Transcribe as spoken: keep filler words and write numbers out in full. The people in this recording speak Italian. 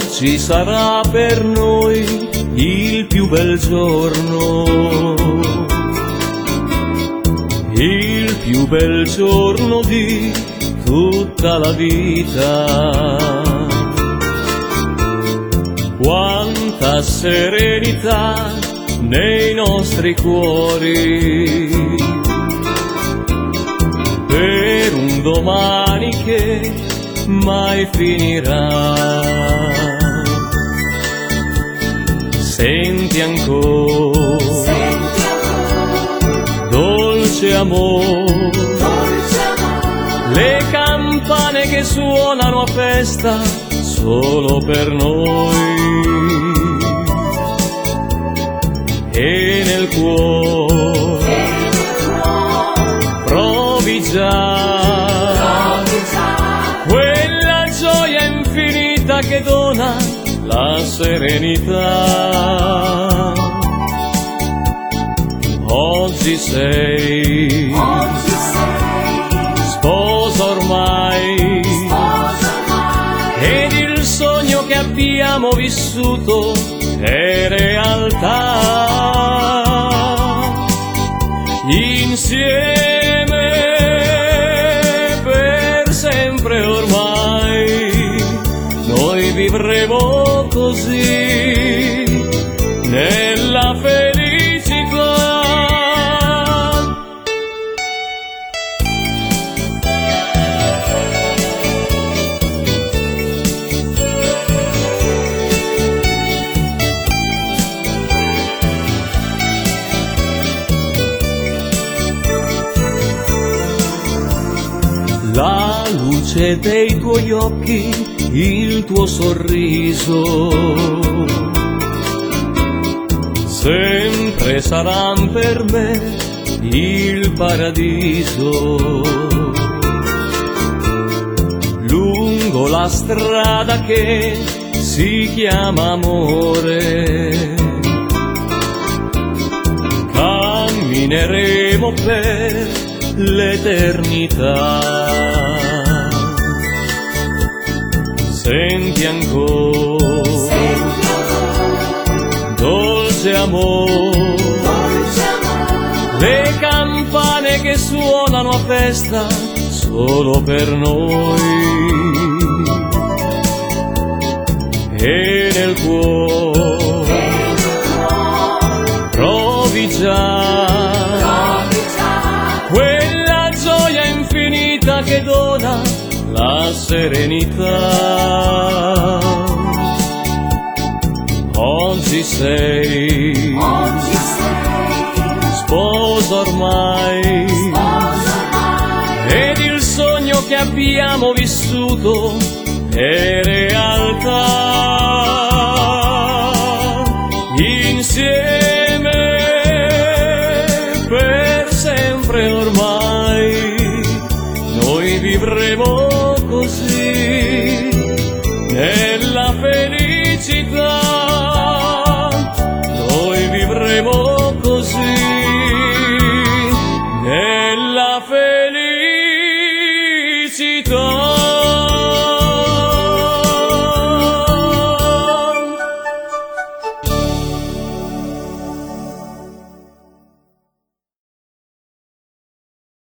Oggi sarà per noi il più bel giorno, il più bel giorno di tutta la vita. Quanta serenità nei nostri cuori, per un domani che mai finirà. Senti ancora, Senti ancora, dolce amore, dolce amore, le campane che suonano a festa solo per noi. E nel cuore, e nel cuore, provi già, provi già quella gioia infinita che dona la serenità. Oggi sei, oggi sei sposa ormai, sposa ormai, ed il sogno che abbiamo vissuto è realtà. Insieme per sempre ormai noi vivremo così nella felicità. La luce dei tuoi occhi, il tuo sorriso, sempre saranno per me il paradiso. Lungo la strada che si chiama amore, cammineremo per l'eternità. Senti ancora, senti ancora, dolce amore, dolce amore, le campane che suonano a festa solo per noi. E nel cuore, e nel cuore, provi già, provi già quella gioia infinita che dona la serenità. Oggi sei, oggi sei sposa ormai, sposa ormai, ed il sogno che abbiamo vissuto è realtà. Insieme per sempre ormai noi vivremo così.